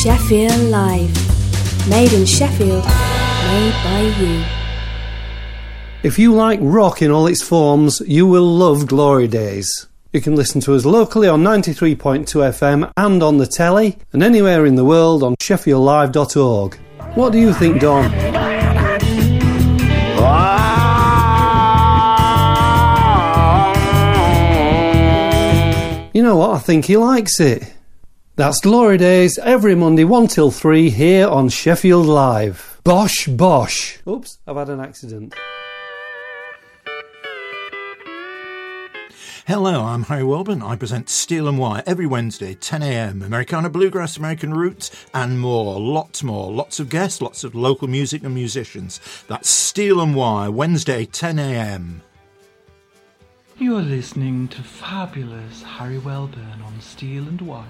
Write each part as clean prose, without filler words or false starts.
Sheffield Live. Made in Sheffield, made by you. If you like rock in all its forms, you will love Glory Days. You can listen to us locally on 93.2 FM and on the telly, and anywhere in the world on sheffieldlive.org. What do you think, Don? You know what? I think he likes it. That's Glory Days every Monday 1 till 3 here on Sheffield Live. Bosh, bosh. Oops, I've had an accident. Hello, I'm Harry Welburn. I present Steel and Wire every Wednesday, 10 a.m. Americana Bluegrass, American Roots, and more. Lots of guests, lots of local music and musicians. That's Steel and Wire, Wednesday, 10 a.m. You are listening to fabulous Harry Welburn on Steel and Wire.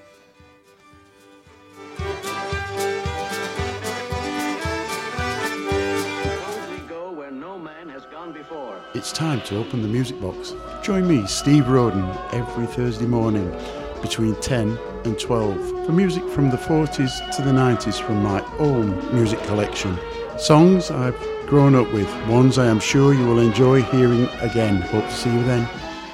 It's time to open the music box. Join me, Steve Roden, every Thursday morning between 10 and 12 for music from the 40s to the 90s from my own music collection. Songs I've grown up with, ones I am sure you will enjoy hearing again. Hope to see you then.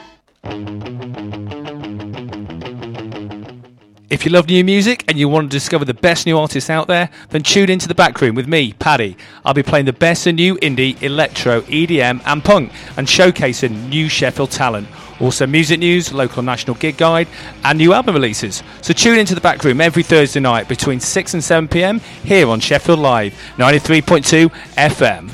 If you love new music and you want to discover the best new artists out there, then tune into The Back Room with me, Paddy. I'll be playing the best of new indie, electro, EDM and punk and showcasing new Sheffield talent. Also music news, local and national gig guide and new album releases. So tune into The Back Room every Thursday night between 6 and 7 p.m. here on Sheffield Live, 93.2 FM.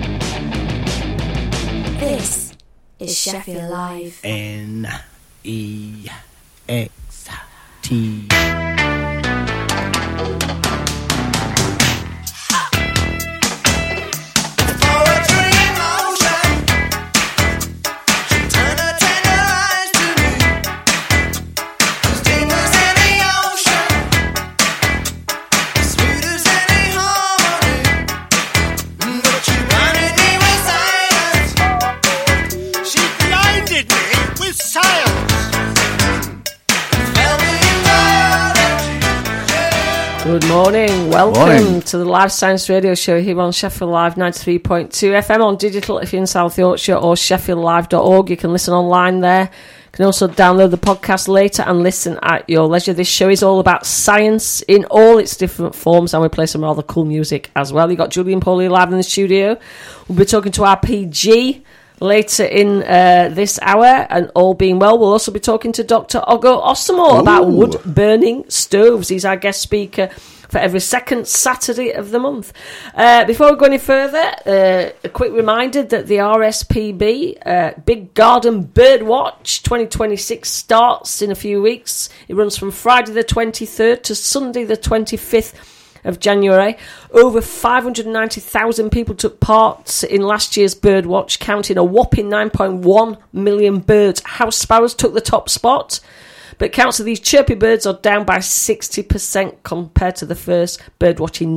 This is Sheffield Live. N-E-X-T. Good morning, welcome to the Live Science Radio Show here on Sheffield Live 93.2 FM on digital if you're in South Yorkshire or sheffieldlive.org. You can listen online there. You can also download the podcast later and listen at your leisure. This show is all about science in all its different forms and we play some rather cool music as well. You've got Julian Pauly live in the studio. We'll be talking to RPG later in this hour, and all being well, we'll also be talking to Dr. Ogo Osimo about wood-burning stoves. He's our guest speaker for every second Saturday of the month. Before we go any further, a quick reminder that the RSPB, Big Garden Birdwatch 2026 starts in a few weeks. It runs from Friday the 23rd to Sunday the 25th of January. Over 590,000 people took part in last year's Birdwatch, counting a whopping 9.1 million birds. House sparrows took the top spot, but counts of these chirpy birds are down by 60% compared to the first Birdwatch in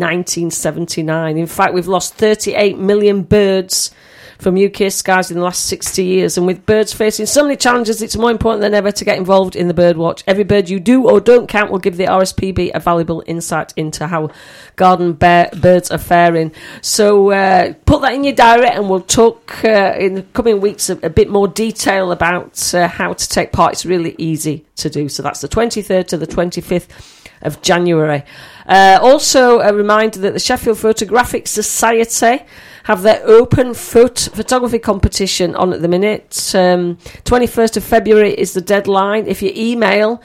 1979. In fact, we've lost 38 million birds from UK skies in the last 60 years, and with birds facing so many challenges, it's more important than ever to get involved in the birdwatch. Every bird you do or don't count will give the RSPB a valuable insight into how garden birds are faring. So put that in your diary and we'll talk in the coming weeks a bit more detail about how to take part. It's really easy to do. So that's the 23rd to the 25th of January. Also a reminder that the Sheffield Photographic Society have their open photography competition on at the minute. 21st of February is the deadline. If you email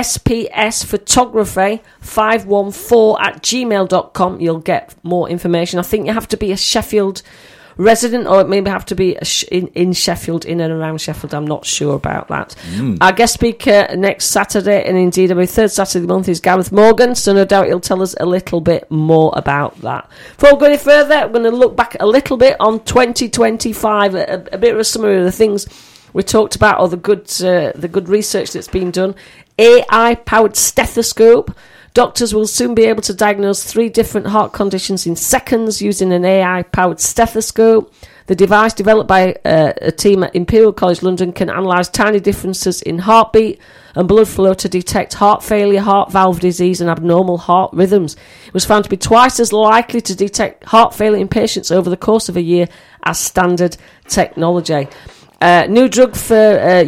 spsphotography514@gmail.com, you'll get more information. I think you have to be a Sheffield resident, or it maybe have to be in Sheffield, in and around Sheffield. I'm not sure about that. Our guest speaker next Saturday, and indeed every third Saturday of the month, is Gareth Morgan, so no doubt he'll tell us a little bit more about that. Before we go any further, I'm going to look back a little bit on 2025, a bit of a summary of the things we talked about, or the good research that's been done. AI-powered stethoscope. Doctors will soon be able to diagnose 3 different heart conditions in seconds using an AI-powered stethoscope. The device, developed by a team at Imperial College London, can analyse tiny differences in heartbeat and blood flow to detect heart failure, heart valve disease and abnormal heart rhythms. It was found to be twice as likely to detect heart failure in patients over the course of a year as standard technology. New drug for I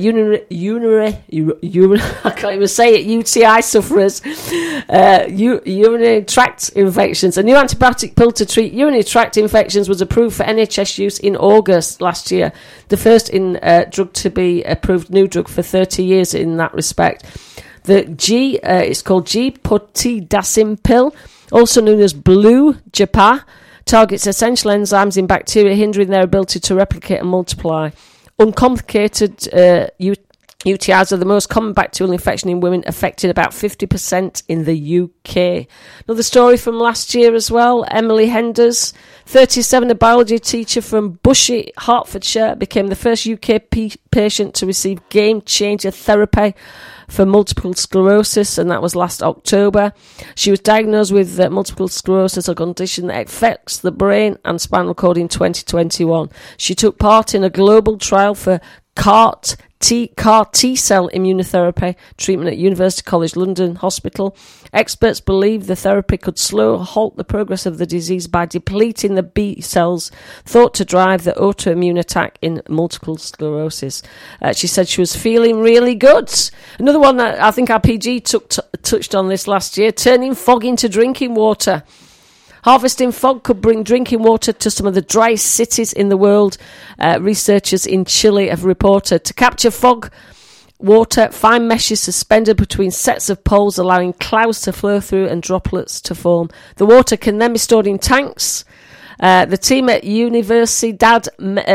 can't even say it, UTI sufferers, urinary tract infections. A new antibiotic pill to treat urinary tract infections was approved for NHS use in August last year. The first drug to be approved, new drug for 30 years in that respect. It's called G-Putidacin pill, also known as Blue Japa, targets essential enzymes in bacteria, hindering their ability to replicate and multiply. Uncomplicated UTIs are the most common bacterial infection in women, affecting about 50% in the UK. Another story from last year as well. Emily Henders, 37, a biology teacher from Bushey, Hertfordshire, became the first UK patient to receive game-changer therapy for multiple sclerosis, and that was last October. She was diagnosed with multiple sclerosis, a condition that affects the brain and spinal cord, in 2021. She took part in a global trial for CAR T-cell immunotherapy treatment at University College London Hospital. Experts believe the therapy could slow or halt the progress of the disease by depleting the B cells thought to drive the autoimmune attack in multiple sclerosis. She said she was feeling really good. Another one that I think RPG touched on this last year, turning fog into drinking water. Harvesting fog could bring drinking water to some of the driest cities in the world, researchers in Chile have reported. To capture fog water, fine mesh is suspended between sets of poles, allowing clouds to flow through and droplets to form. The water can then be stored in tanks. The team at Universidad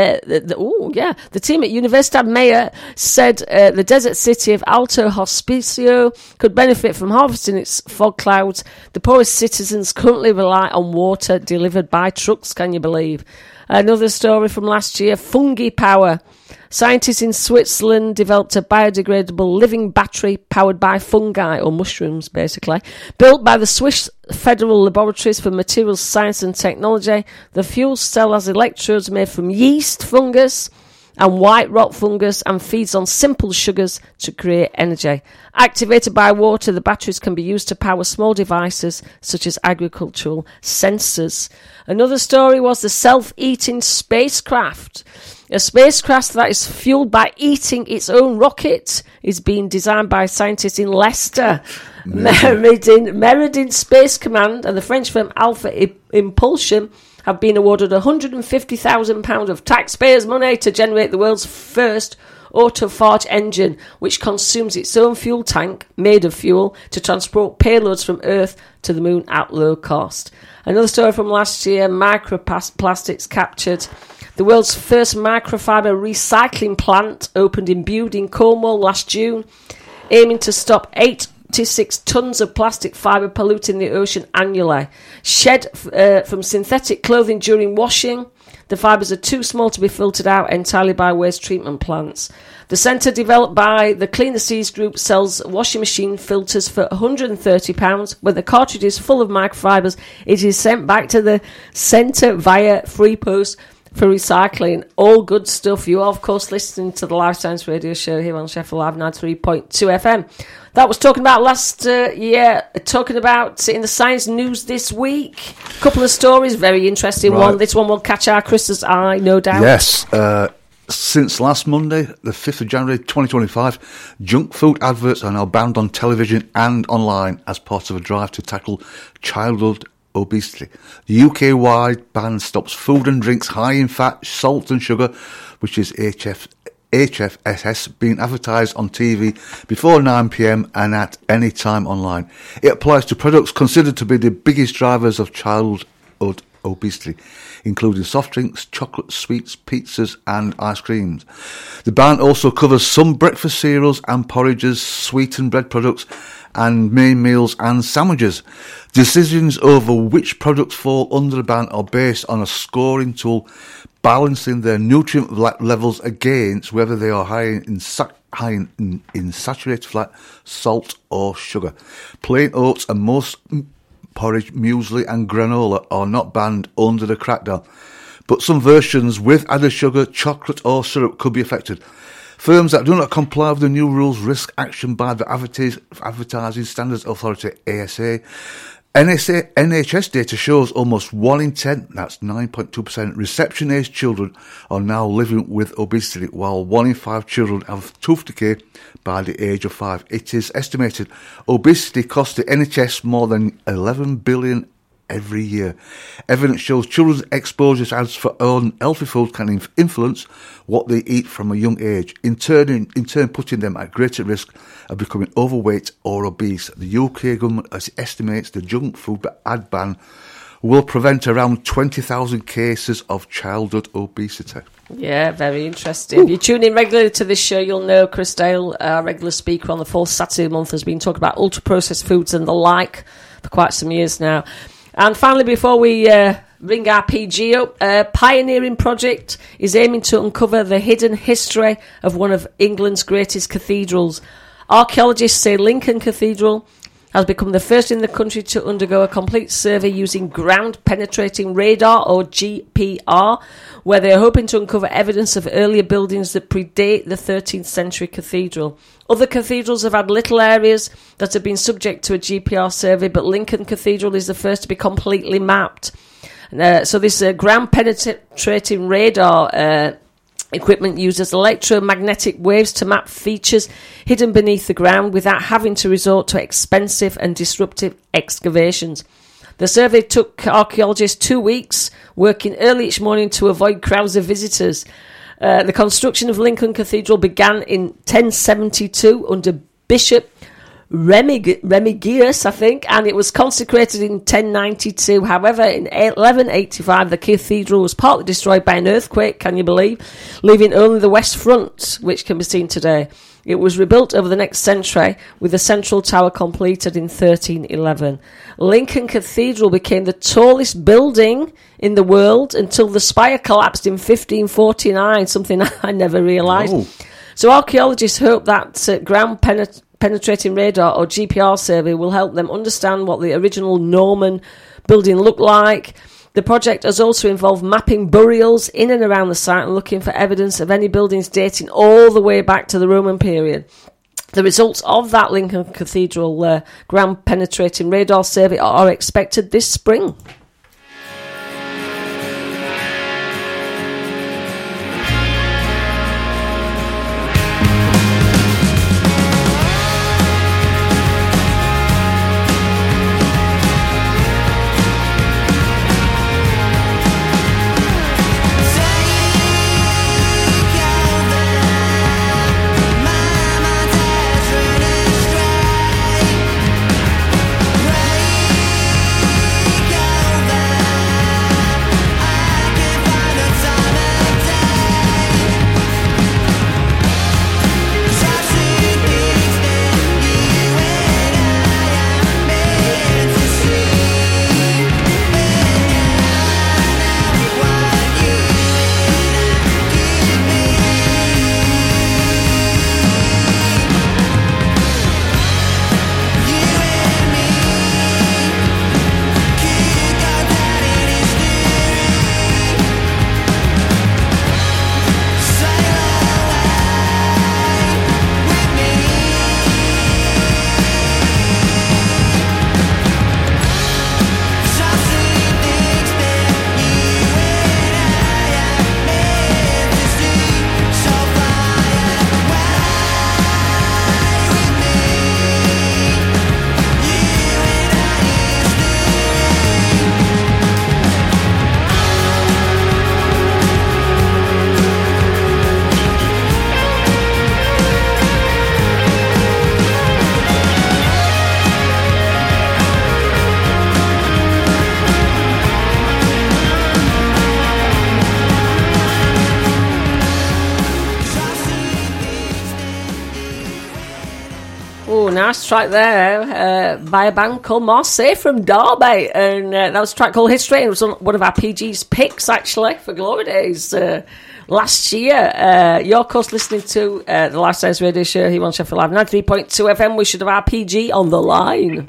Mayor said the desert city of Alto Hospicio could benefit from harvesting its fog clouds. The poorest citizens currently rely on water delivered by trucks, can you believe? Another story from last year, fungi power. Scientists in Switzerland developed a biodegradable living battery powered by fungi, or mushrooms basically. Built by the Swiss Federal Laboratories for Materials Science and Technology, the fuel cell has electrodes made from yeast fungus and white rock fungus and feeds on simple sugars to create energy. Activated by water, the batteries can be used to power small devices such as agricultural sensors. Another story was the self-eating spacecraft. A spacecraft that is fueled by eating its own rocket is being designed by scientists in Leicester. Meridian Space Command and the French firm Alpha Impulsion have been awarded £150,000 of taxpayers' money to generate the world's first autophagy engine, which consumes its own fuel tank, made of fuel, to transport payloads from Earth to the moon at low cost. Another story from last year, microplastics captured. The world's first microfiber recycling plant opened in Bude in Cornwall last June, aiming to stop 86 tonnes of plastic fibre polluting the ocean annually. Shed from synthetic clothing during washing, the fibres are too small to be filtered out entirely by waste treatment plants. The centre, developed by the Cleaner Seas Group, sells washing machine filters for £130. When the cartridge is full of microfibres, it is sent back to the centre via free post for recycling. All good stuff. You are, of course, listening to the Live Science Radio Show here on Sheffield Live 93.2 FM. That was talking about last year, talking about in the science news this week. A couple of stories, very interesting one. This one will catch our Chris's eye, no doubt. Yes. Since last Monday, the 5th of January 2025, junk food adverts are now banned on television and online as part of a drive to tackle childhood obesity. The UK-wide ban stops food and drinks high in fat, salt and sugar, which is HFSS, being advertised on TV before 9 p.m. and at any time online. It applies to products considered to be the biggest drivers of childhood obesity, including soft drinks, chocolate, sweets, pizzas and ice creams. The ban also covers some breakfast cereals and porridges, sweetened bread products and main meals and sandwiches. Decisions over which products fall under the ban are based on a scoring tool balancing their nutrient levels against whether they are high in saturated fat, salt or sugar. Plain oats and most porridge, muesli and granola are not banned under the crackdown. but some versions with added sugar, chocolate or syrup could be affected. Firms that do not comply with the new rules risk action by the Advertising Standards Authority, ASA. NHS data shows almost 1 in 10, that's 9.2%, reception-aged children are now living with obesity, while 1 in 5 children have tooth decay by the age of 5. It is estimated obesity costs the NHS more than $11 billion every year. Evidence shows children's exposure to ads for unhealthy food can influence what they eat from a young age, in turn putting them at greater risk of becoming overweight or obese. The UK government estimates the junk food ad ban will prevent around 20,000 cases of childhood obesity. Yeah, very interesting. If you tune in regularly to this show, you'll know Chris Dale, our regular speaker on the fourth Saturday of the month, has been talking about ultra-processed foods and the like for quite some years now. And finally, before we ring our PG up, a pioneering project is aiming to uncover the hidden history of one of England's greatest cathedrals. Archaeologists say Lincoln Cathedral has become the first in the country to undergo a complete survey using ground-penetrating radar, or GPR, where they are hoping to uncover evidence of earlier buildings that predate the 13th century cathedral. Other cathedrals have had little areas that have been subject to a GPR survey, but Lincoln Cathedral is the first to be completely mapped. So this ground-penetrating radar equipment uses electromagnetic waves to map features hidden beneath the ground without having to resort to expensive and disruptive excavations. The survey took archaeologists 2 weeks, working early each morning to avoid crowds of visitors. The construction of Lincoln Cathedral began in 1072 under Bishop Remigius, I think, and it was consecrated in 1092. However, in 1185, the cathedral was partly destroyed by an earthquake, can you believe, leaving only the west front, which can be seen today. It was rebuilt over the next century, with the central tower completed in 1311. Lincoln Cathedral became the tallest building in the world until the spire collapsed in 1549, something I never realised. Oh. So archaeologists hope that ground penetrating radar, or GPR survey, will help them understand what the original Norman building looked like. The project has also involved mapping burials in and around the site and looking for evidence of any buildings dating all the way back to the Roman period. The results of that Lincoln Cathedral ground penetrating radar survey are expected this spring. Nice track there by a band called Marseille from Derby, and that was a track called History. It was one of our PG's picks actually for Glory Days last year. You're of course listening to the Life Science Radio Show here on Sheffield Live 93.2 FM. We should have our PG on the line.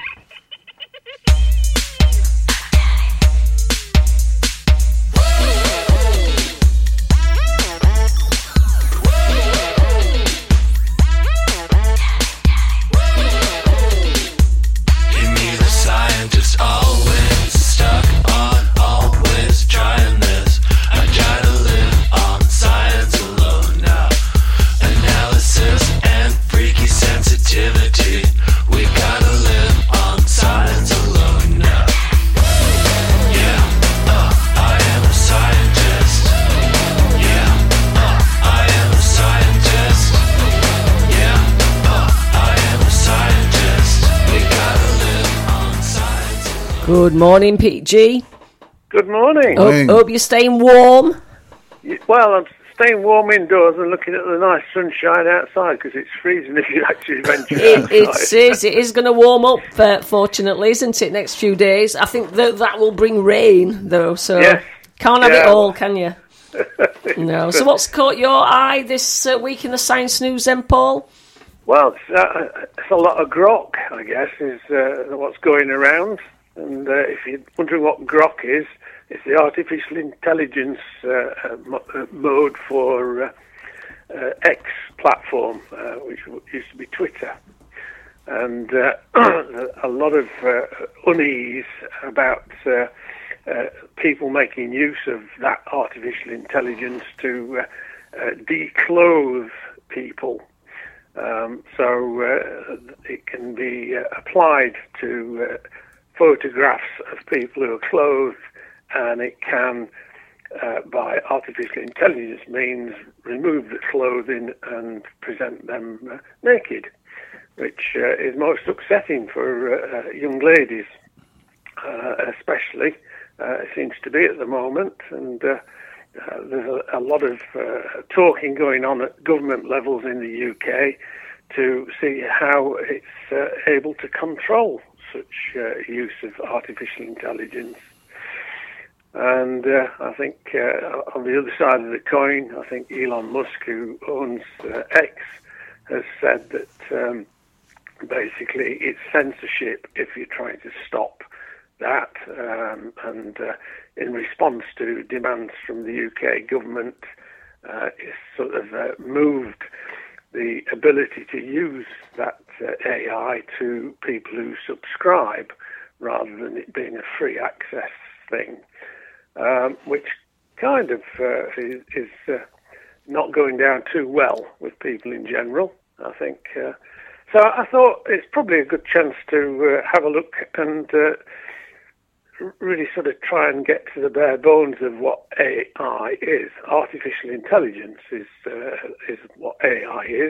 Good morning, Pete G. Good morning. Hope you're staying warm. Well, I'm staying warm indoors and looking at the nice sunshine outside because it's freezing if you actually venture outside. It is going to warm up, fortunately, isn't it, next few days? I think that will bring rain, though, so can't have it all, can you? No. So what's caught your eye this week in the Science News then, Paul? Well, it's a lot of grok, I guess, is what's going around. And if you're wondering what grok is, it's the artificial intelligence mode for X platform, which used to be Twitter. And a lot of unease about people making use of that artificial intelligence to declothe people. So it can be applied to photographs of people who are clothed, and it can, by artificial intelligence means, remove the clothing and present them naked, which is most upsetting for young ladies, especially. It seems to be at the moment, and there's a lot of talking going on at government levels in the UK to see how it's able to control such use of artificial intelligence. And I think on the other side of the coin, I think Elon Musk, who owns X, has said that basically it's censorship if you're trying to stop that. And in response to demands from the UK government, it's sort of moved the ability to use that AI to people who subscribe rather than it being a free access thing, which kind of is not going down too well with people in general, I think. So I thought it's probably a good chance to have a look and really sort of try and get to the bare bones of what AI is. Artificial intelligence is what AI is,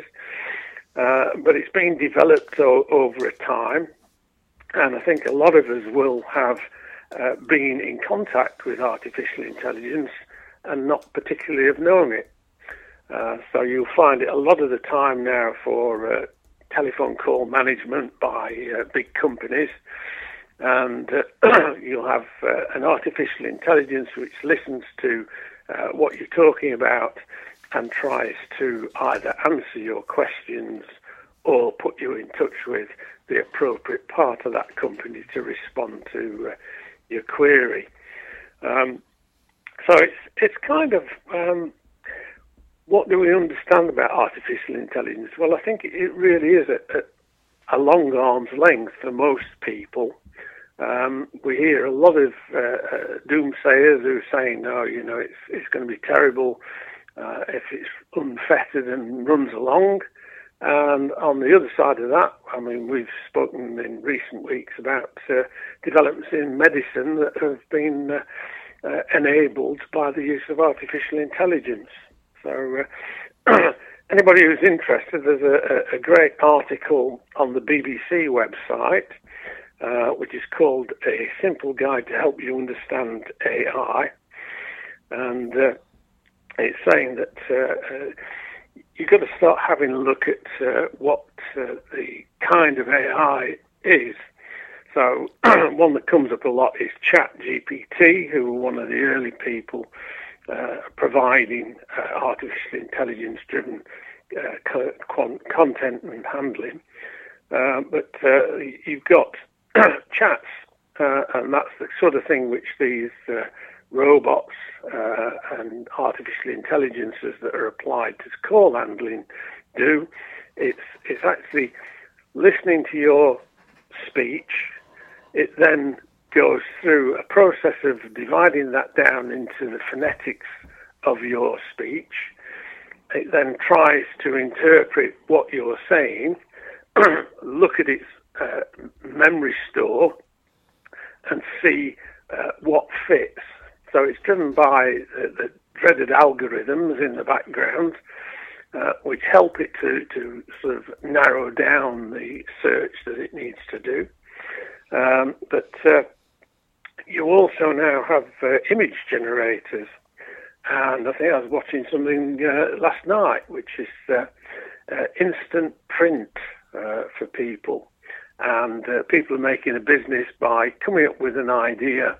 but it's been developed over a time, and I think a lot of us will have been in contact with artificial intelligence and not particularly have known it. So you'll find it a lot of the time now for telephone call management by big companies. And you'll have an artificial intelligence which listens to what you're talking about and tries to either answer your questions or put you in touch with the appropriate part of that company to respond to your query. So it's kind of what do we understand about artificial intelligence? Well, I think it really is a long arm's length for most people. We hear a lot of doomsayers who are saying, no, it's going to be terrible if it's unfettered and runs along. And on the other side of that, I mean, we've spoken in recent weeks about developments in medicine that have been enabled by the use of artificial intelligence. So anybody who's interested, there's a great article on the BBC website, which is called A Simple Guide to Help You Understand AI. And it's saying that you've got to start having a look at what the kind of AI is. So one that comes up a lot is ChatGPT, who were one of the early people providing artificial intelligence-driven content and handling. But you've got chats, and that's the sort of thing which these robots and artificial intelligences that are applied to call handling do. It's actually listening to your speech. It then goes through a process of dividing that down into the phonetics of your speech. It then tries to interpret what you're saying, look at its memory store, and see what fits. So it's driven by the dreaded algorithms in the background, which help it to sort of narrow down the search that it needs to do. But you also now have image generators. And I think I was watching something last night, which is instant print for people. And people are making a business by coming up with an idea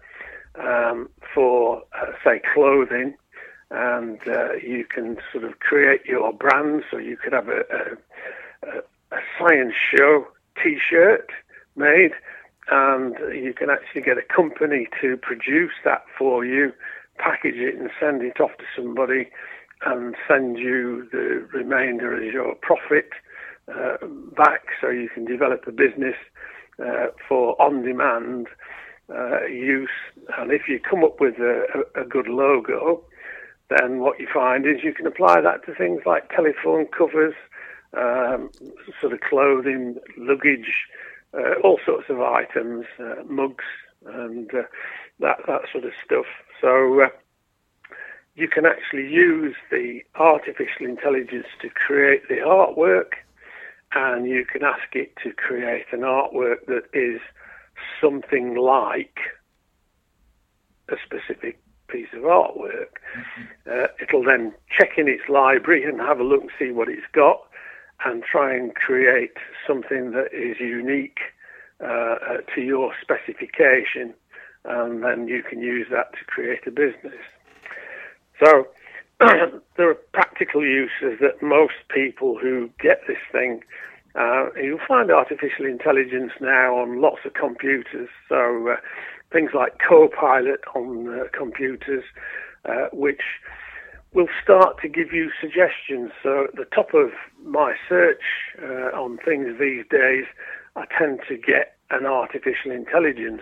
for, say, clothing. And you can sort of create your brand. So you could have a science show T-shirt made, and you can actually get a company to produce that for you, package it and send it off to somebody, and send you the remainder as your profit back, so you can develop a business for on-demand use. And if you come up with a good logo, then what you find is you can apply that to things like telephone covers, sort of clothing, luggage, all sorts of items, mugs, and that sort of stuff. So you can actually use the artificial intelligence to create the artwork, and you can ask it to create an artwork that is something like a specific piece of artwork. It'll then check in its library and have a look and see what it's got, and try and create something that is unique to your specification, and then you can use that to create a business. So there are practical uses that most people who get this thing, you'll find artificial intelligence now on lots of computers. So things like Copilot on computers, which will start to give you suggestions. So at the top of my search on things these days, I tend to get an artificial intelligence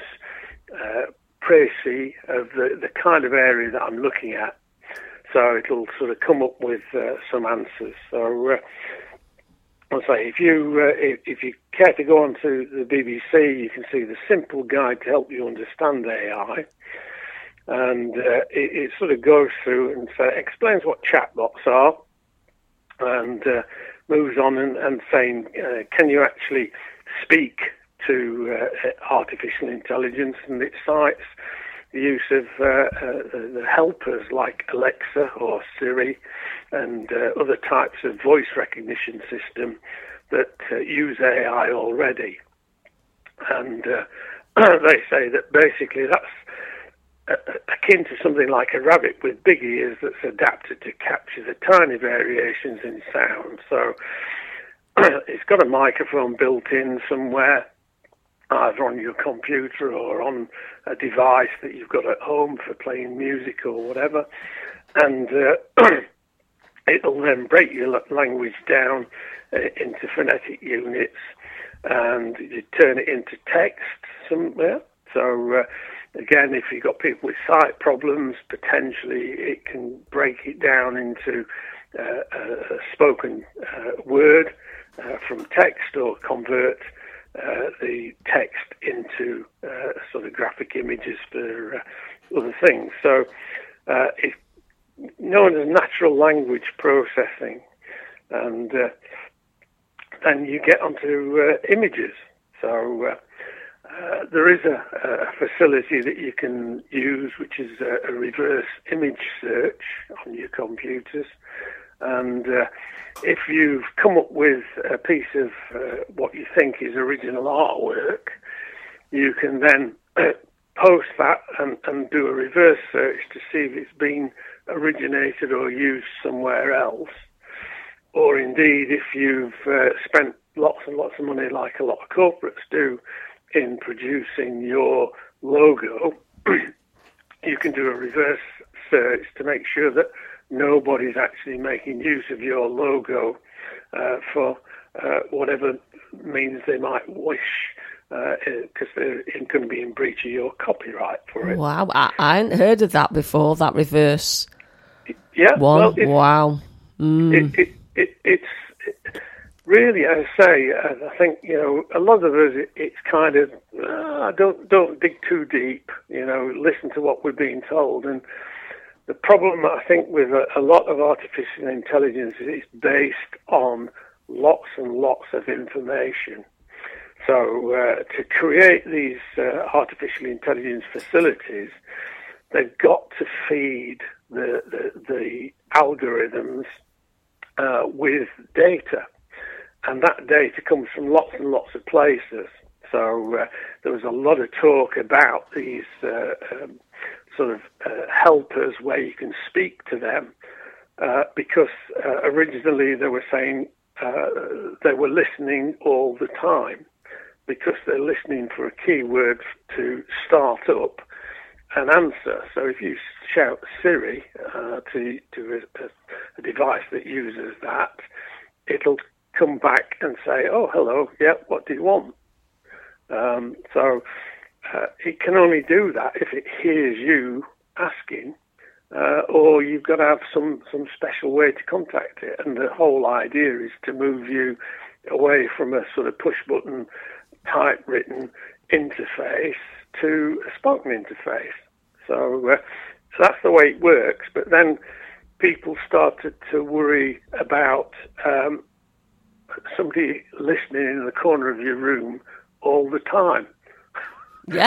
précis of the kind of area that I'm looking at. So it'll sort of come up with some answers. So I'll say, if you care to go onto the BBC, you can see the simple guide to help you understand AI. And it sort of goes through and explains what chatbots are, and moves on and saying, can you actually speak to artificial intelligence? And it cites the use of the helpers like Alexa or Siri and other types of voice recognition system that use AI already. And they say that basically that's akin to something like a rabbit with big ears that's adapted to capture the tiny variations in sound. So it's got a microphone built in somewhere, either on your computer or on a device that you've got at home for playing music or whatever. And it'll then break your language down into phonetic units, and you turn it into text somewhere. So again, if you've got people with sight problems, potentially it can break it down into a spoken word from text, or convert the text into sort of graphic images for other things. So it's known as natural language processing, and then you get onto images. So there is a facility that you can use, which is a reverse image search on your computers. And if you've come up with a piece of what you think is original artwork, you can then post that and do a reverse search to see if it's been originated or used somewhere else. Or indeed, if you've spent lots and lots of money, like a lot of corporates do, in producing your logo, you can do a reverse search to make sure that nobody's actually making use of your logo for whatever means they might wish, because they're going to be in breach of your copyright for it. Wow, I hadn't heard of that before, that reverse one. Well, wow. It's really, as I say, I think, a lot of us, it's kind of, don't dig too deep, listen to what we're being told. And the problem, I think, with a lot of artificial intelligence is it's based on lots and lots of information. So to create these artificial intelligence facilities, they've got to feed the algorithms with data. And that data comes from lots and lots of places. So there was a lot of talk about these helpers where you can speak to them because originally they were saying they were listening all the time because they're listening for a keyword to start up an answer. So if you shout Siri to a device that uses that, it'll come back and say, "Oh, hello, yeah, what do you want?" So it can only do that if it hears you asking, or you've got to have some special way to contact it. And the whole idea is to move you away from a sort of push-button typewritten interface to a spoken interface. So that's the way it works. But then people started to worry about somebody listening in the corner of your room all the time. Yeah.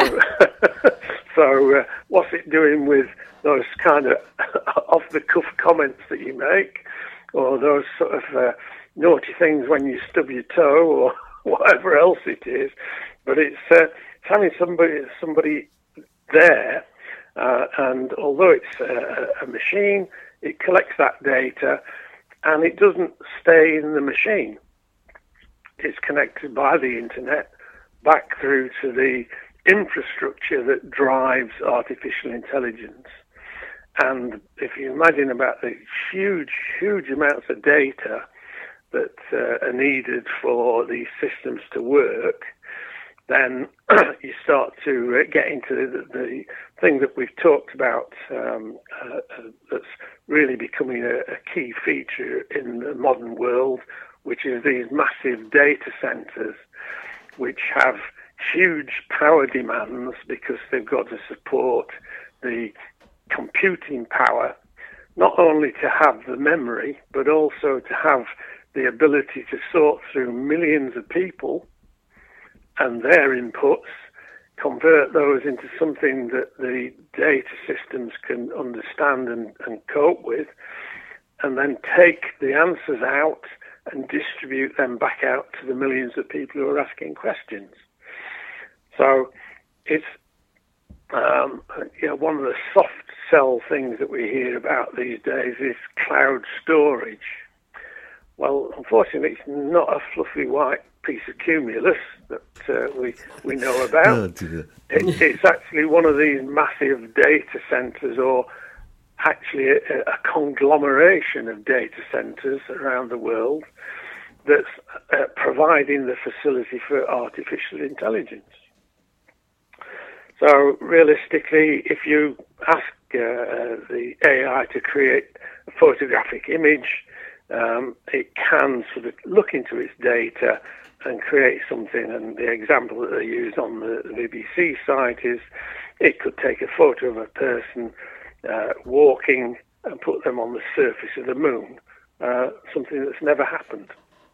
So what's it doing with those kind of off-the-cuff comments that you make, or those sort of naughty things when you stub your toe, or whatever else it is? But it's having somebody there, and although it's a machine, it collects that data, and it doesn't stay in the machine. It's connected by the internet back through to the infrastructure that drives artificial intelligence. And if you imagine about the huge amounts of data that are needed for these systems to work, then you start to get into the thing that we've talked about that's really becoming a key feature in the modern world, which is these massive data centers, which have huge power demands because they've got to support the computing power, not only to have the memory, but also to have the ability to sort through millions of people and their inputs, convert those into something that the data systems can understand and cope with, and then take the answers out and distribute them back out to the millions of people who are asking questions. So it's one of the soft sell things that we hear about these days is cloud storage. Well, unfortunately, it's not a fluffy white piece of cumulus that we know about. Oh, dear. It's actually one of these massive data centers, or actually a conglomeration of data centers around the world that's providing the facility for artificial intelligence. So realistically, if you ask the AI to create a photographic image, it can sort of look into its data and create something. And the example that they use on the BBC site is it could take a photo of a person walking and put them on the surface of the moon, something that's never happened.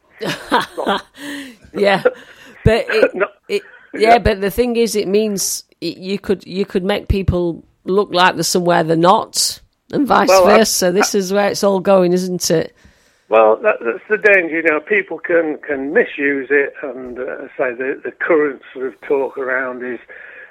Yeah, but but the thing is, it means you could make people look like they're somewhere they're not, and vice versa. This is where it's all going, isn't it? Well, that's the danger. People can misuse it, and say the current sort of talk around is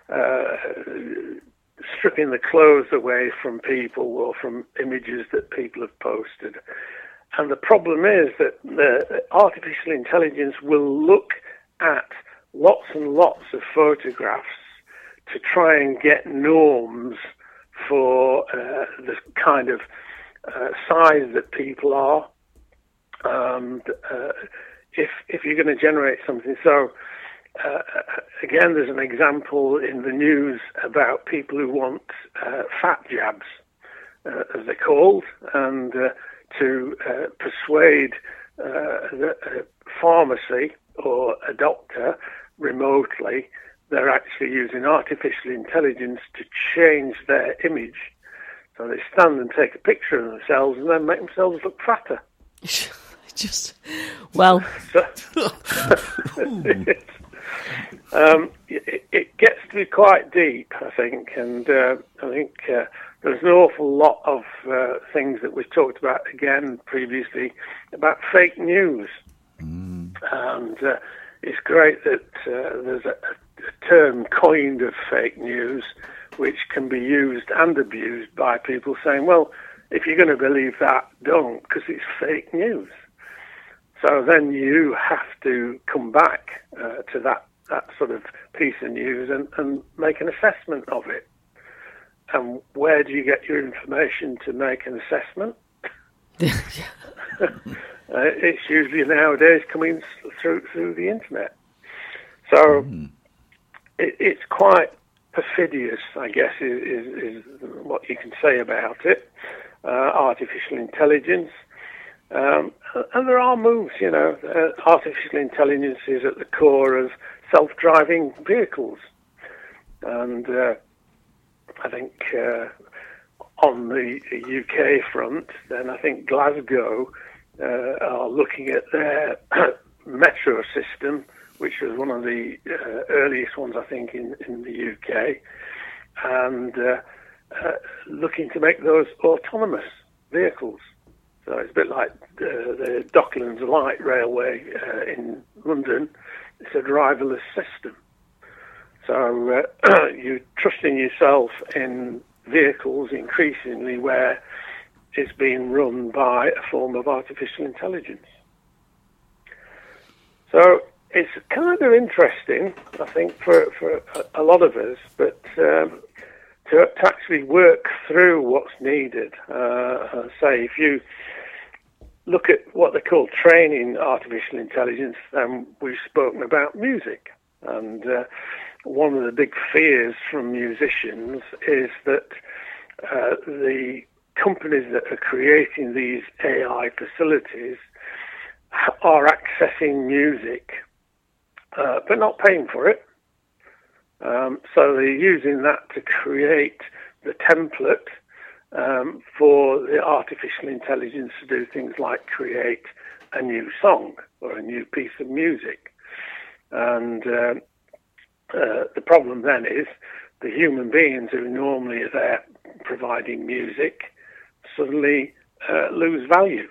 stripping the clothes away from people or from images that people have posted. And the problem is that the artificial intelligence will look at lots and lots of photographs to try and get norms for the kind of size that people are. And if you're going to generate something, so again, there's an example in the news about people who want fat jabs, as they're called, and to persuade a pharmacy or a doctor remotely, they're actually using artificial intelligence to change their image. So they stand and take a picture of themselves and then make themselves look fatter. it gets to be quite deep, I think, and I think there's an awful lot of things that we've talked about again previously about fake news. And it's great that there's a term coined of fake news, which can be used and abused by people saying, well, if you're going to believe that, don't, because it's fake news. So then you have to come back to that sort of piece of news and make an assessment of it. And where do you get your information to make an assessment? It's usually nowadays coming through the internet. So it's quite perfidious, I guess, is what you can say about it. Artificial intelligence. And there are moves, artificial intelligence is at the core of self-driving vehicles. And I think on the UK front, then I think Glasgow are looking at their metro system, which was one of the earliest ones, I think, in the UK, and looking to make those autonomous vehicles. So it's a bit like the Docklands Light Railway in London. It's a driverless system. So you're trusting yourself in vehicles increasingly where it's being run by a form of artificial intelligence. So it's kind of interesting, I think, for a lot of us, but to actually work through what's needed. Say, if you look at what they call training artificial intelligence, then we've spoken about music. And one of the big fears from musicians is that the companies that are creating these AI facilities are accessing music, but not paying for it. So they're using that to create the template for the artificial intelligence to do things like create a new song or a new piece of music. And the problem then is the human beings who normally are there providing music suddenly lose value.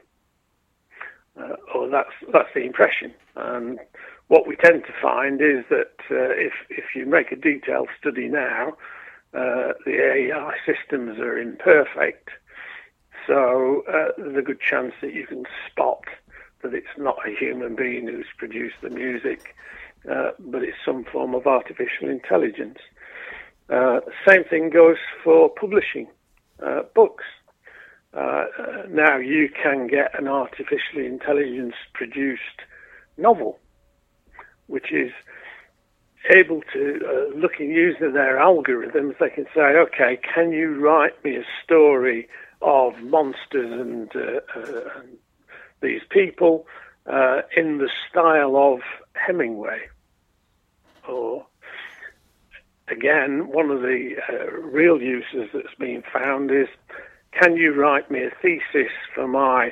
Or that's the impression. And what we tend to find is that if you make a detailed study now, the AI systems are imperfect. So there's a good chance that you can spot that it's not a human being who's produced the music, but it's some form of artificial intelligence. Same thing goes for publishing books. Now you can get an artificially intelligence-produced novel, which is able to, using their algorithms, they can say, okay, can you write me a story of monsters and these people in the style of Hemingway? Or, again, one of the real uses that's been found is, can you write me a thesis for my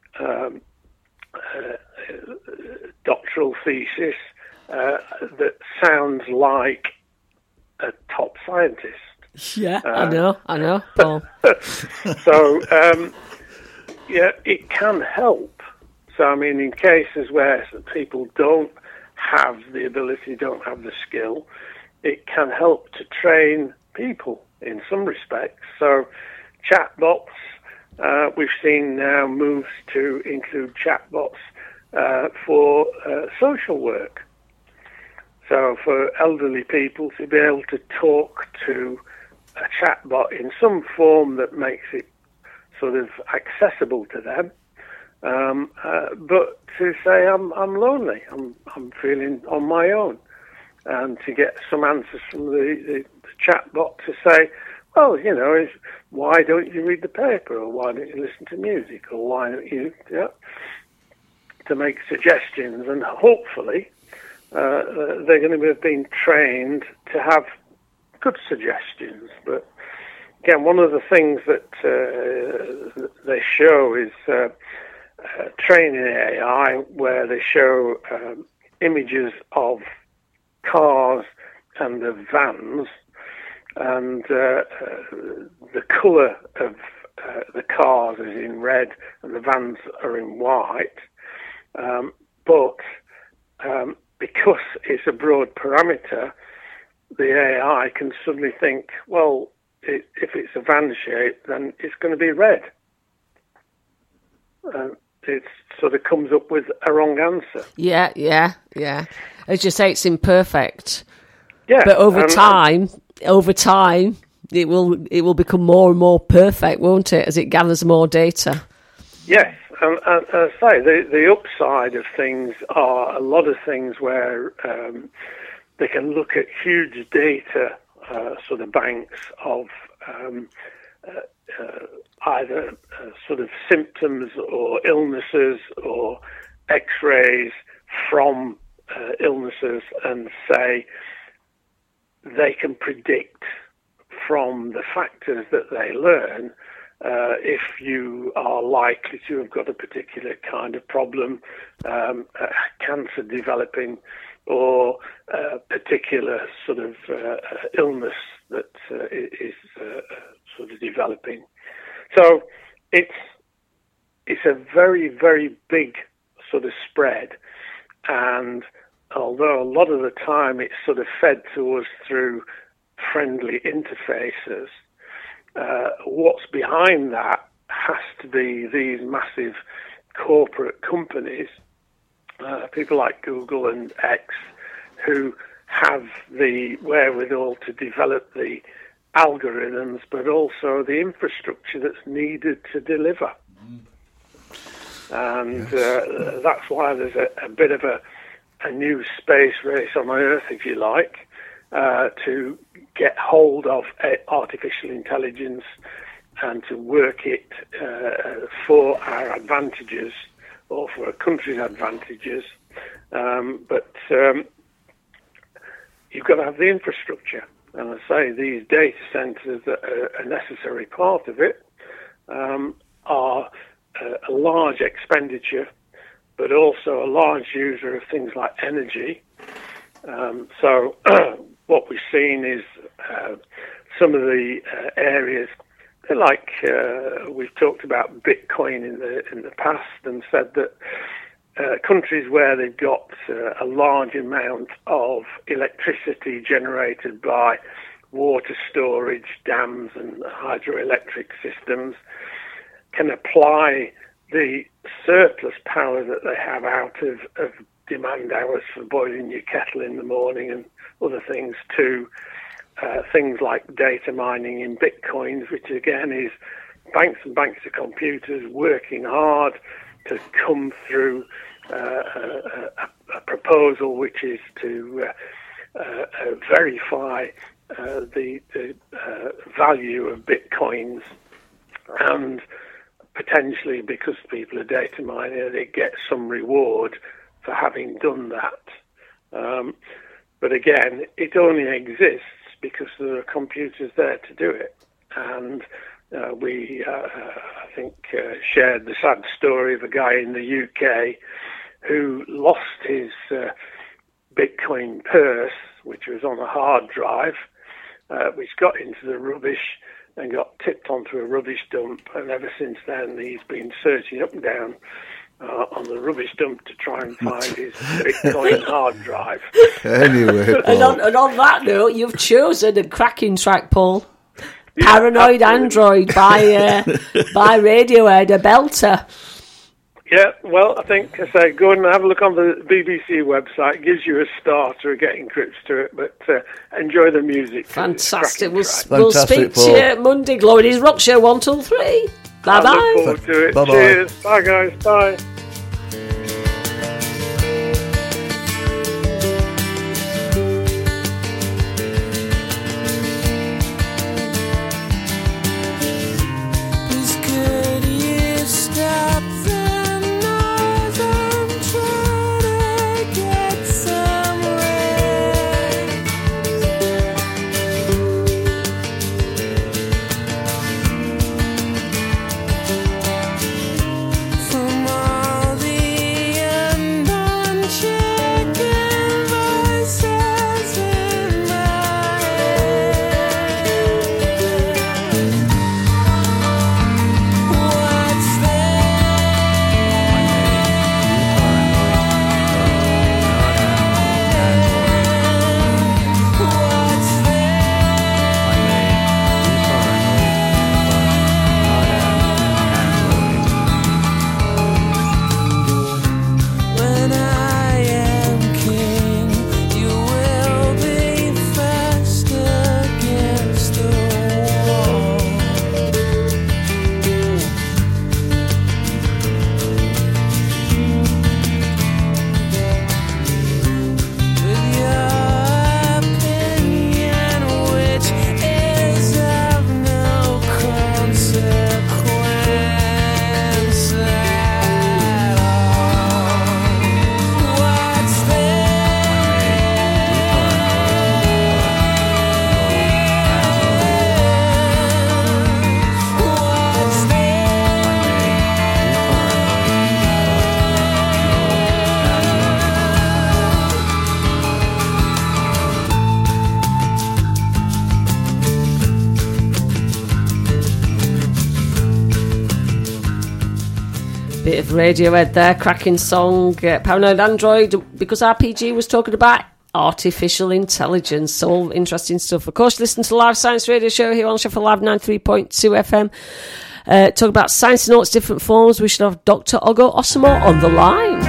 doctoral thesis that sounds like a top scientist? Yeah, I know, Paul. So, it can help. So, I mean, in cases where people don't have the ability, don't have the skill, it can help to train people in some respects. So, chatbots, we've seen now moves to include chatbots for social work. So for elderly people to be able to talk to a chatbot in some form that makes it sort of accessible to them, but to say, I'm lonely, I'm feeling on my own, and to get some answers from the chatbot to say, well, why don't you read the paper, or why don't you listen to music, or why don't you, to make suggestions, and hopefully they're going to have been trained to have good suggestions. But again, one of the things that they show is training AI, where they show images of cars and the vans, and the colour of the cars is in red and the vans are in white. But because it's a broad parameter, the AI can suddenly think, well, if it's a van shape, then it's going to be red. It sort of comes up with a wrong answer. Yeah. As you say, it's imperfect. Yeah, but over time, it will become more and more perfect, won't it? As it gathers more data. Yes, and as I say, the upside of things are a lot of things where they can look at huge data sort of banks of either sort of symptoms or illnesses or X-rays from illnesses, and say they can predict from the factors that they learn if you are likely to have got a particular kind of problem, cancer developing, or a particular sort of illness that is sort of developing. So it's a very, very big sort of spread, and although a lot of the time it's sort of fed to us through friendly interfaces, what's behind that has to be these massive corporate companies, people like Google and X, who have the wherewithal to develop the algorithms, but also the infrastructure that's needed to deliver. And that's why there's a bit of a new space race on Earth, if you like, to get hold of artificial intelligence and to work it for our advantages or for a country's advantages. But you've got to have the infrastructure. And I say these data centres that are a necessary part of it are a large expenditure, but also a large user of things like energy. So what we've seen is some of the areas, like we've talked about Bitcoin in the past, and said that countries where they've got a large amount of electricity generated by water storage, dams and hydroelectric systems can apply the surplus power that they have out of demand hours for boiling your kettle in the morning and other things to things like data mining in Bitcoins, which again is banks and banks of computers working hard to come through a proposal which is to verify the value of Bitcoins, and potentially, because people are data mining, they get some reward for having done that. But again, it only exists because there are computers there to do it. And we, I think, shared the sad story of a guy in the UK who lost his Bitcoin purse, which was on a hard drive, which got into the rubbish and got tipped onto a rubbish dump. And ever since then, he's been searching up and down on the rubbish dump to try and find his Bitcoin hard drive. Anyway, and on that note, you've chosen a cracking track, Paul. Paranoid Android by Radiohead, a belter. Yeah, well, I think, I say, go and have a look on the BBC website. It gives you a starter of getting grips to it, but enjoy the music. Fantastic. We'll speak to you Monday. Glory Rock Show 1 till 3. Bye-bye. I look forward to it. Bye-bye. Cheers. Bye, guys. Bye. From Bit of Radiohead there, cracking song. Paranoid Android, because RPG was talking about artificial intelligence, so all interesting stuff. Of course, listen to the Live Science Radio Show here on Sheffield Live 93.2 FM. Talk about science in all its different forms. We should have Dr. Ogo Osimo on the line.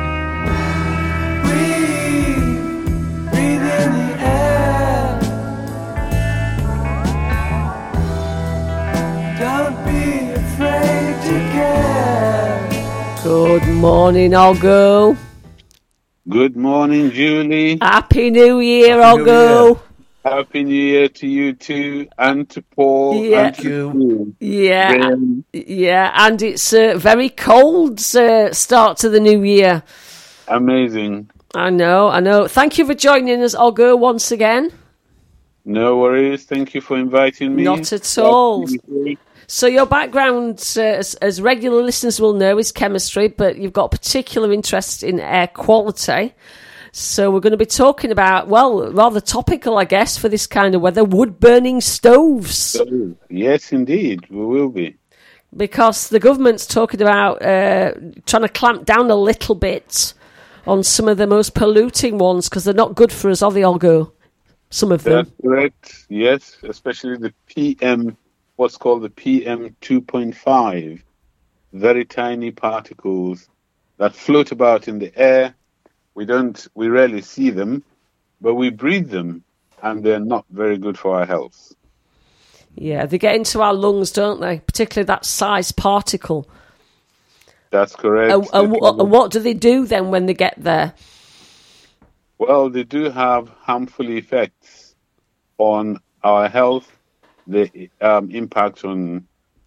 Good morning, Ogo. Good morning, Julie. Happy New Year, Ogo. Happy New Year to you too, and to Paul. Yeah. And to you. Yeah, yeah, and it's a very cold start to the new year. Amazing. I know. Thank you for joining us, Ogo, once again. No worries. Thank you for inviting me. Not at all. So your background, as regular listeners will know, is chemistry, but you've got a particular interest in air quality. So we're going to be talking about, well, rather topical, I guess, for this kind of weather, wood-burning stoves. Yes, indeed, we will be. Because the government's talking about trying to clamp down a little bit on some of the most polluting ones, because they're not good for us, are they, Olgo? Some of them. That's correct, yes, especially the PM, what's called the PM 2.5, very tiny particles that float about in the air. We rarely see them, but we breathe them, and they're not very good for our health. Yeah, they get into our lungs, don't they? Particularly that size particle. That's correct. And what do they do then when they get there? Well, they do have harmful effects on our health. They impact on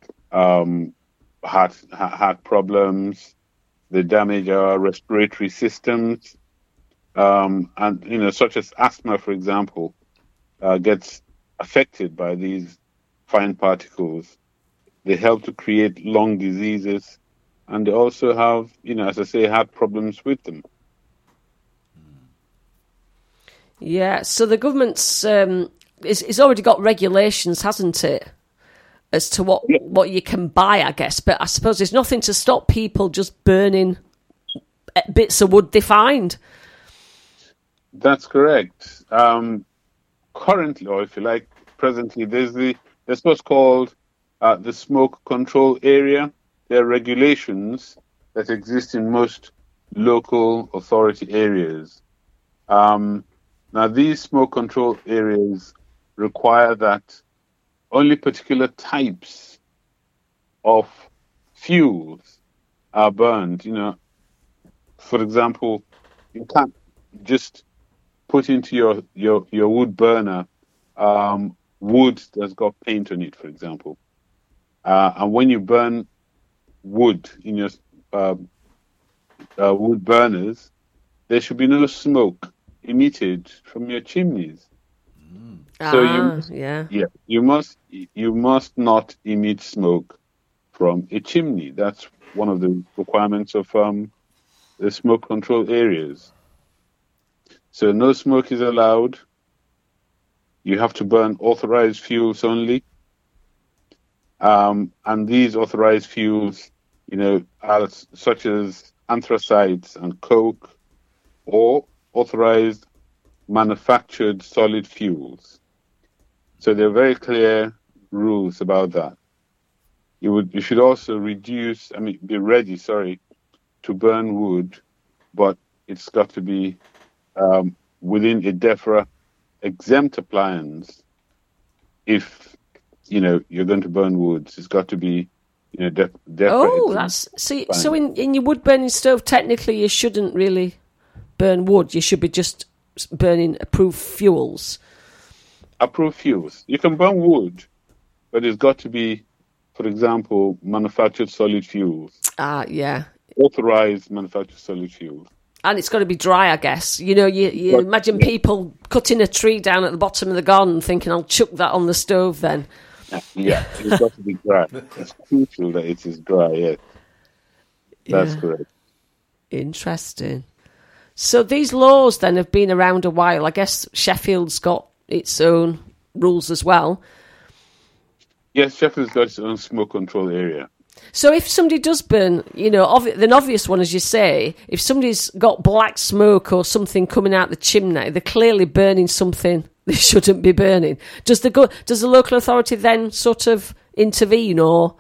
heart problems. They damage our respiratory systems, and such as asthma, for example, gets affected by these fine particles. They help to create lung diseases, and they also have, as I say, heart problems with them. Yeah, so the government's it's already got regulations, hasn't it, as to what you can buy, I guess. But I suppose there's nothing to stop people just burning bits of wood they find. That's correct. Currently, or if you like, presently, there's what's called the smoke control area. There are regulations that exist in most local authority areas. Now, these smoke control areas require that only particular types of fuels are burned. For example, you can't just put into your wood burner wood that's got paint on it, for example. And when you burn wood in your wood burners, there should be no smoke emitted from your chimneys. So you must not emit smoke from a chimney. That's one of the requirements of the smoke control areas. So no smoke is allowed. You have to burn authorized fuels only. And these authorized fuels, are such as anthracites and coke, or authorized manufactured solid fuels. So there are very clear rules about that. You should also be ready, to burn wood, but it's got to be within a DEFRA exempt appliance. If you're going to burn woods, it's got to be DEFRA. Oh, that's so in your wood burning stove, technically you shouldn't really burn wood. You should be just burning approved fuels. Approved fuels. You can burn wood, but it's got to be, for example, manufactured solid fuels. Yeah. Authorized manufactured solid fuels. And it's got to be dry, I guess. You imagine people cutting a tree down at the bottom of the garden thinking, I'll chuck that on the stove then. Yeah, it's got to be dry. It's crucial that it is dry, yes. That's correct. Interesting. So these laws then have been around a while. I guess Sheffield's got its own rules as well. Yes, Sheffield's got its own smoke control area. So if somebody does burn, the obvious one, as you say, if somebody's got black smoke or something coming out the chimney, they're clearly burning something they shouldn't be burning. Does the local authority then sort of intervene, or?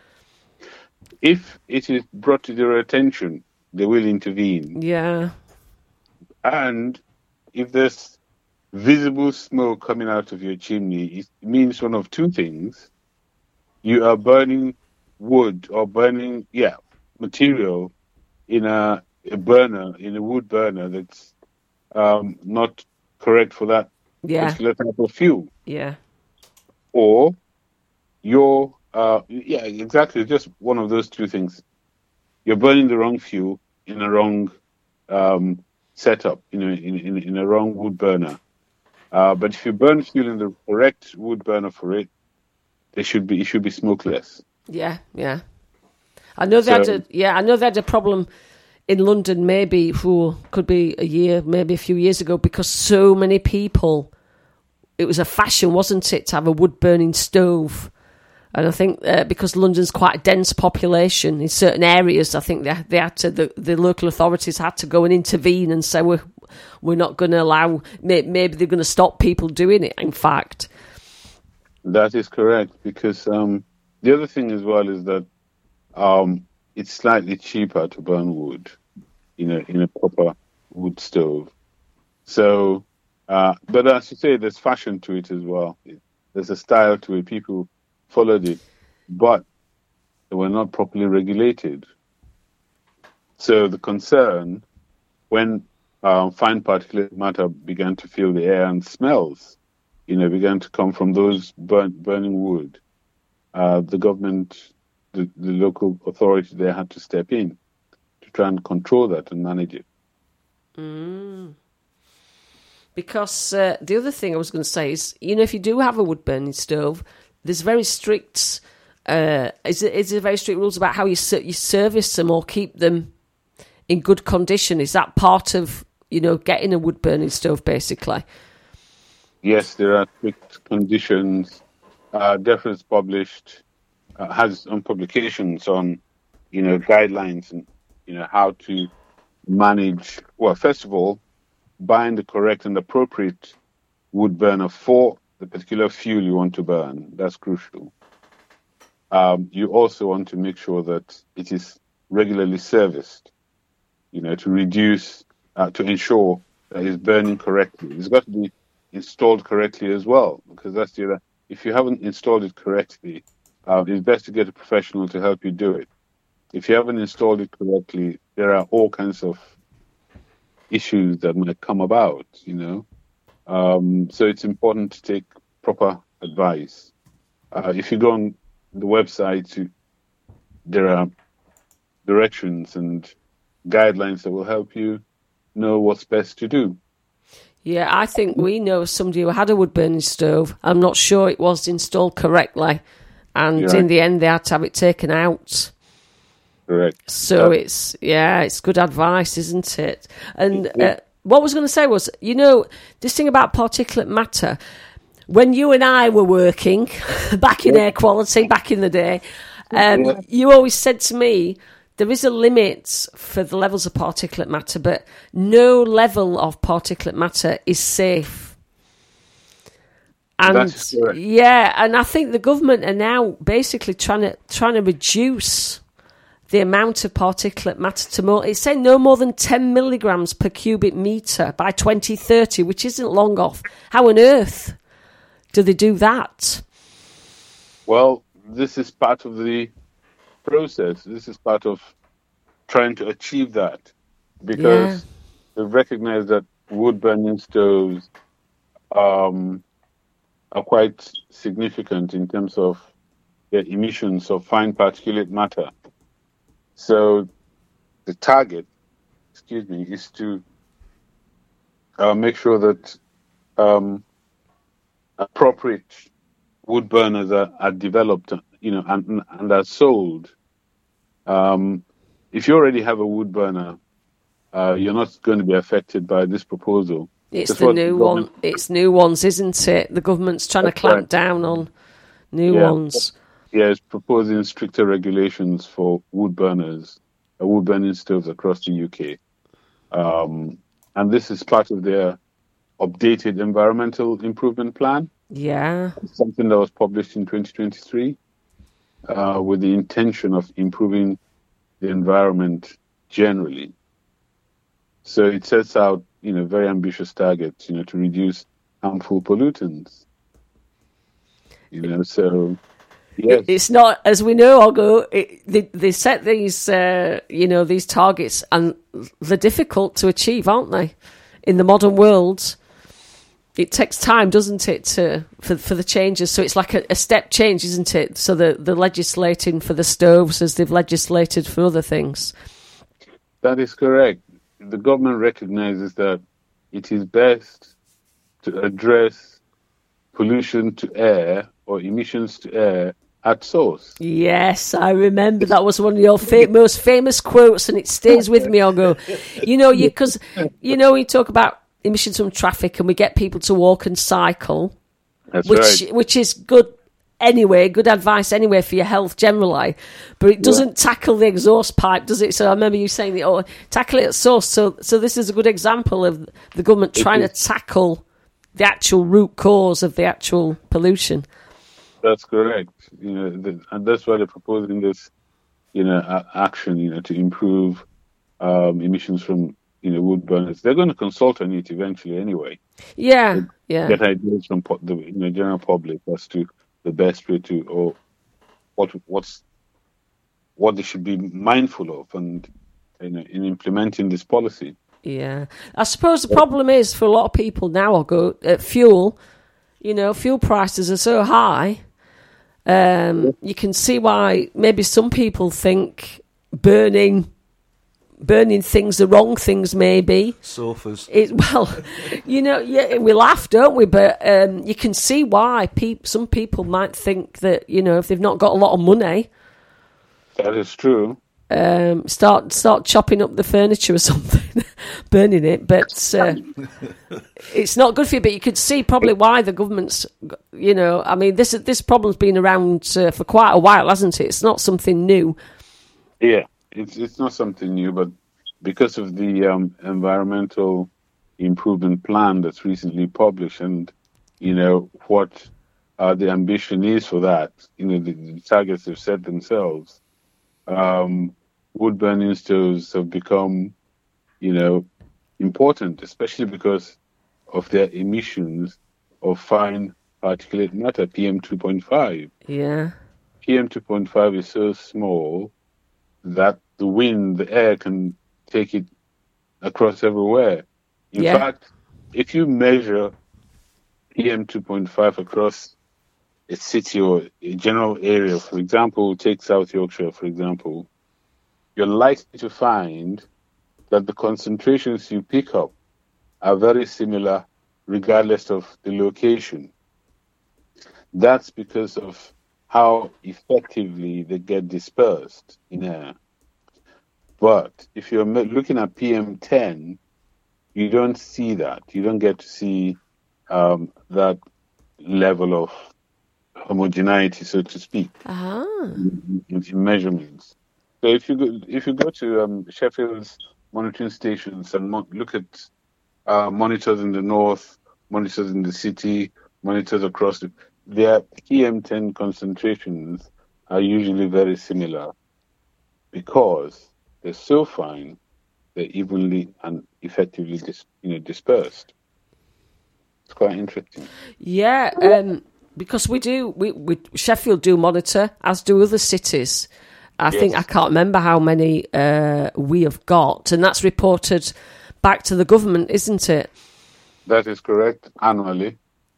If it is brought to their attention, they will intervene. Yeah. And if there's visible smoke coming out of your chimney, it means one of two things. You are burning wood or burning material in a wood burner that's not correct for that particular type of fuel. Yeah. Or you're exactly, just one of those two things. You're burning the wrong fuel in a wrong setup, in a wrong wood burner. But if you burn fuel in the correct wood burner for it, it should be smokeless. Yeah. I know they had a problem in London, maybe could be a year, maybe a few years ago, because so many people. It was a fashion, wasn't it, to have a wood burning stove? And I think because London's quite a dense population in certain areas, I think they had to the local authorities had to go and intervene and say we're not going to allow. Maybe they're going to stop people doing it. In fact, that is correct, because the other thing as well is that it's slightly cheaper to burn wood, in a proper wood stove. So, but as you say, there's fashion to it as well. There's a style to it. People followed it, but they were not properly regulated. So the concern, when fine particulate matter began to fill the air and smells, began to come from those burning wood, the government, the local authority there had to step in to try and control that and manage it. Because the other thing I was going to say is, if you do have a wood burning stove, there's very strict. Is there very strict rules about how you service them or keep them in good condition? Is that part of getting a wood burning stove, basically? Yes, there are strict conditions. DEFRA's published has some publications on guidelines and how to manage. Well, first of all, buying the correct and appropriate wood burner for the particular fuel you want to burn. That's crucial. You also want to make sure that it is regularly serviced, to reduce, to ensure that it's burning correctly. It's got to be installed correctly as well, because that's the other. If you haven't installed it correctly, it's best to get a professional to help you do it. If you haven't installed it correctly, there are all kinds of issues that might come about, So it's important to take proper advice. If you go on the website, there are directions and guidelines that will help you know what's best to do. Yeah, I think we know somebody who had a wood-burning stove. I'm not sure it was installed correctly. And in the end, they had to have it taken out. Correct. So it's good advice, isn't it? And what I was going to say was, this thing about particulate matter, when you and I were working back in air quality, back in the day, you always said to me, there is a limit for the levels of particulate matter, but no level of particulate matter is safe. And and I think the government are now basically trying to reduce the amount of particulate matter to more. It's saying no more than 10 milligrams per cubic metre by 2030, which isn't long off. How on earth do they do that? Well, this is part of the process. This is part of trying to achieve that, because they've recognized that wood burning stoves are quite significant in terms of their emissions of fine particulate matter. So the target, is to make sure that appropriate wood burners are developed, and are sold. If you already have a wood burner, you're not going to be affected by this proposal. It's the new one. It's new ones, isn't it? The government's trying to clamp down on new ones. is proposing stricter regulations for wood burners, wood burning stoves across the UK. And this is part of their updated environmental improvement plan. Yeah. Something that was published in 2023 with the intention of improving the environment generally. So it sets out, very ambitious targets, to reduce harmful pollutants. So... Yes. It's not, as we know, Ogo, they set these, these targets, and they're difficult to achieve, aren't they? In the modern world, it takes time, doesn't it, for the changes? So it's like a step change, isn't it? So they're legislating for the stoves as they've legislated for other things. That is correct. The government recognises that it is best to address pollution to air or emissions to air at source. Yes, I remember that was one of your most famous quotes, and it stays with me, Ogo. Because we talk about emissions from traffic, and we get people to walk and cycle, which is good anyway, good advice anyway for your health generally, but it doesn't tackle the exhaust pipe, does it? So I remember you saying tackle it at source. So this is a good example of the government trying to tackle the actual root cause of the actual pollution. That's correct. And that's why they're proposing this, action, to improve emissions from, wood burners. They're going to consult on it eventually anyway. Yeah. Get ideas from the general public as to the best way to, or what they should be mindful of, and in implementing this policy. Yeah, I suppose the problem is for a lot of people now. I'll go fuel. Fuel prices are so high. You can see why maybe some people think burning things, the wrong things, maybe. Sofas. We laugh, don't we? But you can see why some people might think that, if they've not got a lot of money. That is true. Start chopping up the furniture or something, burning it. But it's not good for you. But you could see probably why the government's, this problem's been around for quite a while, hasn't it? It's not something new. Yeah, it's not something new, but because of the environmental improvement plan that's recently published, and what the ambition is for that, the targets they've set themselves. Wood burning stoves have become, important, especially because of their emissions of fine particulate matter, PM2.5. Yeah. PM2.5 is so small that the air can take it across everywhere. In fact, if you measure PM2.5 across a city or a general area, for example, take South Yorkshire, for example, you're likely to find that the concentrations you pick up are very similar regardless of the location. That's because of how effectively they get dispersed in air. But if you're looking at PM10, you don't see that. You don't get to see that level of homogeneity, so to speak, in measurements. So if you go to Sheffield's monitoring stations and look at monitors in the north, monitors in the city, monitors across their PM10 concentrations are usually very similar because they're so fine, they're evenly and effectively dispersed. It's quite interesting. Yeah, because we Sheffield do monitor, as do other cities. I think I can't remember how many we have got, and that's reported back to the government, isn't it? That is correct, annually.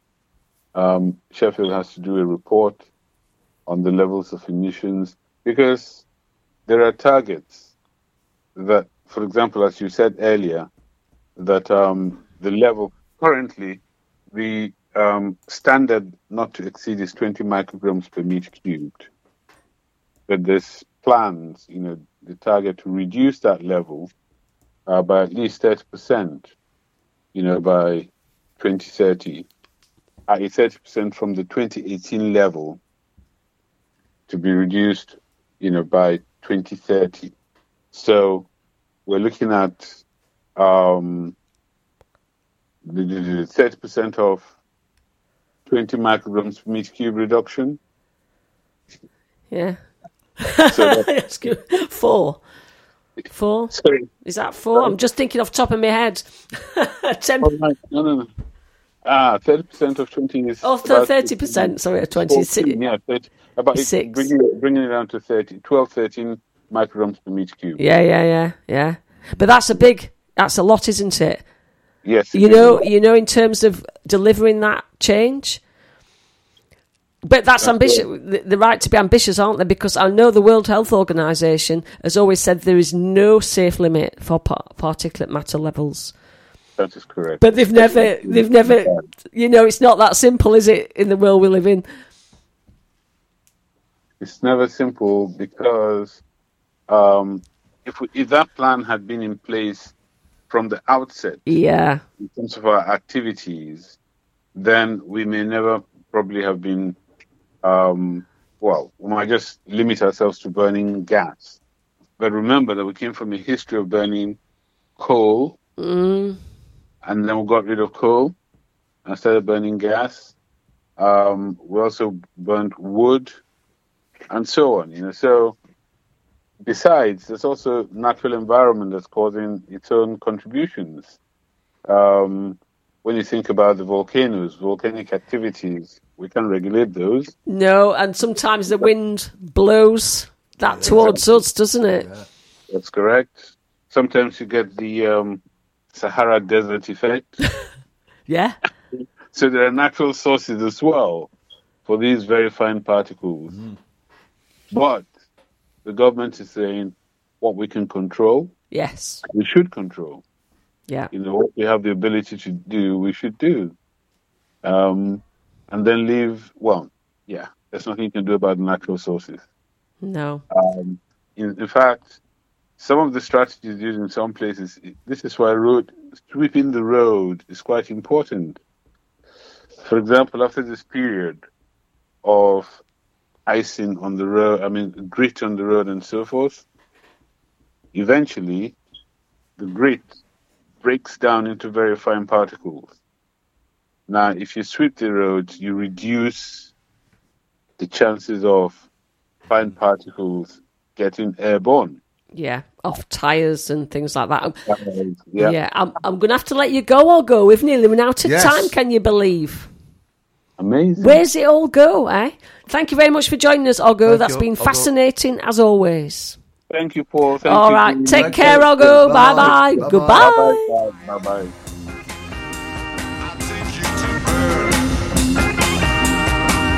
Sheffield has to do a report on the levels of emissions because there are targets that, for example, as you said earlier, that the level currently, the standard not to exceed is 20 micrograms per meter cubed. But there's plans, the target to reduce that level by at least 30%, by 2030. 30% from the 2018 level. to be reduced, by 2030. So we're looking at the 30% of 20 micrograms per meter cube reduction. Yeah. So that's good. 4. Sorry. Is that 4? I'm just thinking off the top of my head. 10. No. 30% of 20 is... Oh, 30%, sorry, 26. Yeah, 30. About 6. Bringing it down to 13 micrograms per meter cube. Yeah. But that's a lot, isn't it? Yes. You know, in terms of delivering that change. But that's ambitious. The right to be ambitious, aren't they? Because I know the World Health Organization has always said there is no safe limit for particulate matter levels. That is correct. But they've never, it's not that simple, is it, in the world we live in? It's never simple because if that plan had been in place from the outset, in terms of our activities, then we may never probably have been, we might just limit ourselves to burning gas. But remember that we came from a history of burning coal, and then we got rid of coal and started burning gas. We also burnt wood and so on, So besides, there's also natural environment that's causing its own contributions. When you think about the volcanic activities, we can regulate those. No, and sometimes the wind blows that towards us, doesn't it? Yeah. That's correct. Sometimes you get the Sahara Desert effect. Yeah. So there are natural sources as well for these very fine particles. But the government is saying what we can control, yes, we should control. Yeah. What we have the ability to do, we should do. And then leave, there's nothing you can do about the natural sources. No. In fact, some of the strategies used in some places, this is why sweeping the road is quite important. For example, after this period of icing on the road, grit on the road and so forth, eventually the grit breaks down into very fine particles. Now, if you sweep the roads, you reduce the chances of fine particles getting airborne. Yeah, off tyres and things like that. Yeah. I'm going to have to let you go, Olgo. We've nearly run out of time, can you believe? Amazing. Where's it all go, eh? Thank you very much for joining us, Olgo. That's been fascinating, as always. Thank you, Paul. All right, take care, Olgo. Bye-bye. Goodbye. Bye-bye.